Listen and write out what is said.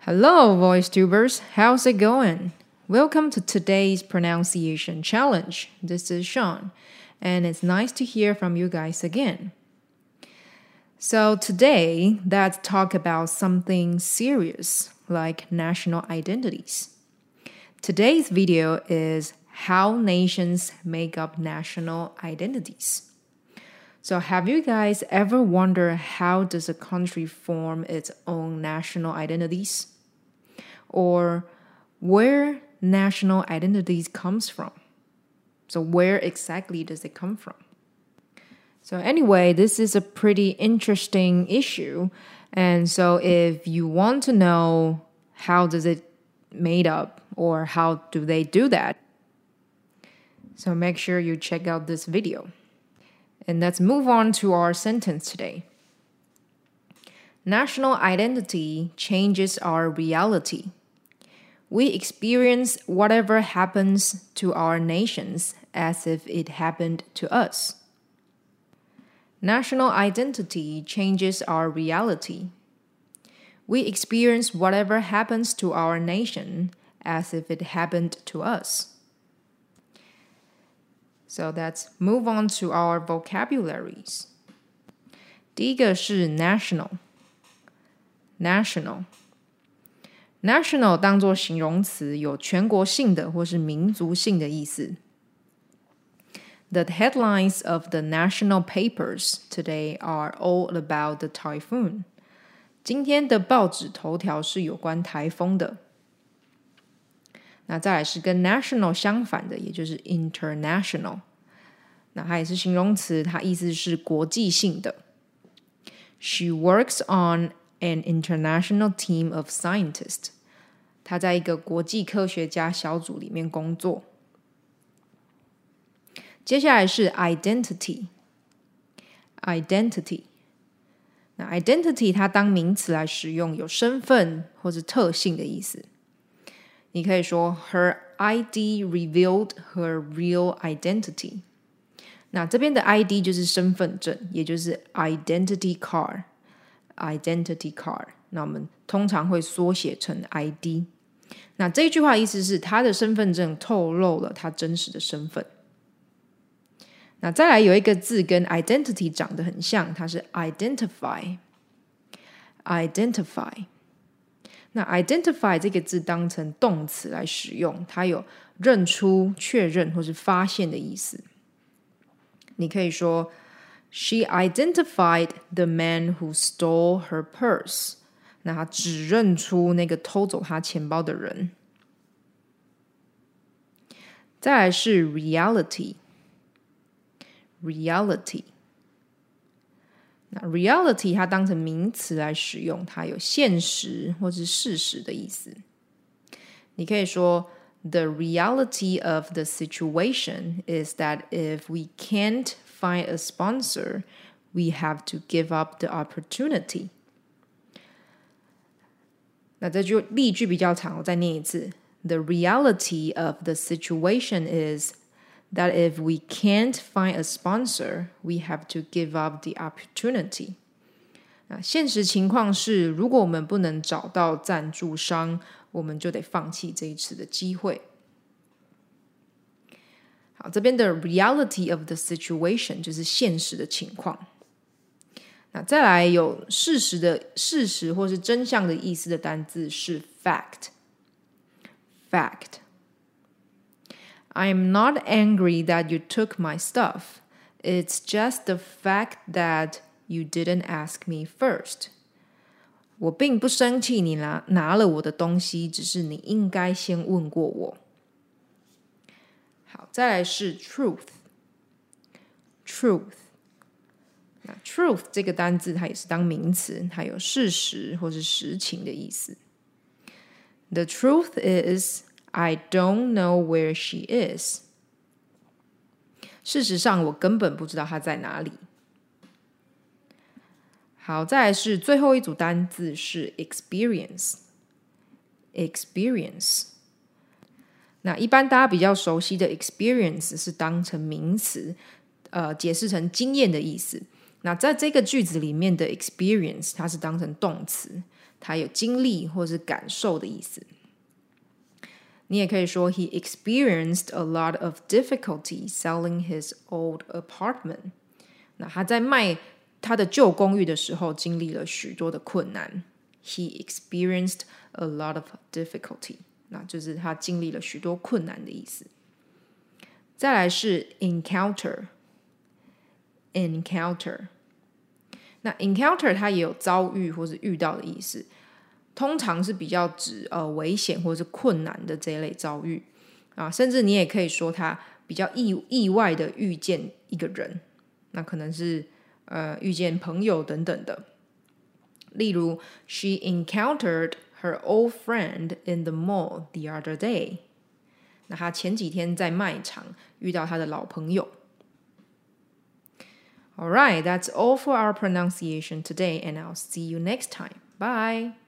Hello, voice tubers. How's it going? Welcome to today's pronunciation challenge. This is Sean, and it's nice to hear from you guys again. So today, let's talk about something serious like national identities. Today's video is how nations make up national identities. So have you guys ever wondered how does a country form its own national identities? Or where national identities comes from? So where exactly does it come from? So anyway, this is a pretty interesting issue. And so if you want to know how does it made up or how do they do that, so make sure you check out this video. And let's move on to our sentence today. National identity changes our reality. We experience whatever happens to our nations as if it happened to us. National identity changes our reality. We experience whatever happens to our nation as if it happened to us. So let's move on to our vocabularies. 第一个是 national。national 当作形容词，有全国性的或是民族性的意思。The headlines of the national papers today are all about the typhoon. 今天的报纸头条是有关台风的。那再来是跟 national 相反的，也就是 international。那它也是形容词，它意思是国际性的。She works on an international team of scientists. 她在一个国际科学家小组里面工作。接下来是 identity。那 identity 它当名词来使用，有身份或是特性的意思。你可以说 Her ID revealed her real identity. 那这边的 ID 就是身份证，也就是 identity card。identity card， 那我们通常会缩写成 ID。那这一句话的意思是，他的身份证透露了他真实的身份。那再来有一个字跟 identity 长得很像，它是 identify。那 identify 这个字当成动词来使用，它有认出、确认或是发现的意思。你可以说 She identified the man who stole her purse. 那她指认出那个偷走她钱包的人。再来是 reality。那 reality 它当成名词来使用，它有现实或是事实的意思。你可以说 The reality of the situation is that if we can't find a sponsor, we have to give up the opportunity. 那这句例句比较长，我再念一次。The reality of the situation is that if we can't find a sponsor, we have to give up the opportunity. 那现实情况是，如果我们不能找到赞助商，我们就得放弃这一次的机会。好，这边的 reality of the situation 就是现实的情况。那再来有事实或是真相的意思的单字是 fact。I am not angry that you took my stuff. It's just the fact that you didn't ask me first. 我并不生气你拿了我的东西，只是你应该先问过我。好，再来是 truth。那 truth 这个单字它也是当名词，它有事实或是实情的意思。The truth is, I don't know where she is. 事实上，我根本不知道她在哪里。好，再来是最后一组单字是 experience。那一般大家比较熟悉的 experience 是当成名词，解释成经验的意思。那在这个句子里面的 experience 它是当成动词， 他有经历或是感受的意思。你也可以说 He experienced a lot of difficulty selling his old apartment。那他在卖他的旧公寓的时候，经历了许多的困难。He experienced a lot of difficulty。那就是他经历了许多困难的意思。再来是 encounter。那 encounter 它也有遭遇或是遇到的意思，通常是比较指危险或是困难的这一类遭遇啊，甚至你也可以说他比较意外的遇见一个人，那可能是遇见朋友等等的。例如 She encountered her old friend in the mall the other day。那她前几天在卖场遇到她的老朋友。Alright, that's all for our pronunciation today, and I'll see you next time. Bye!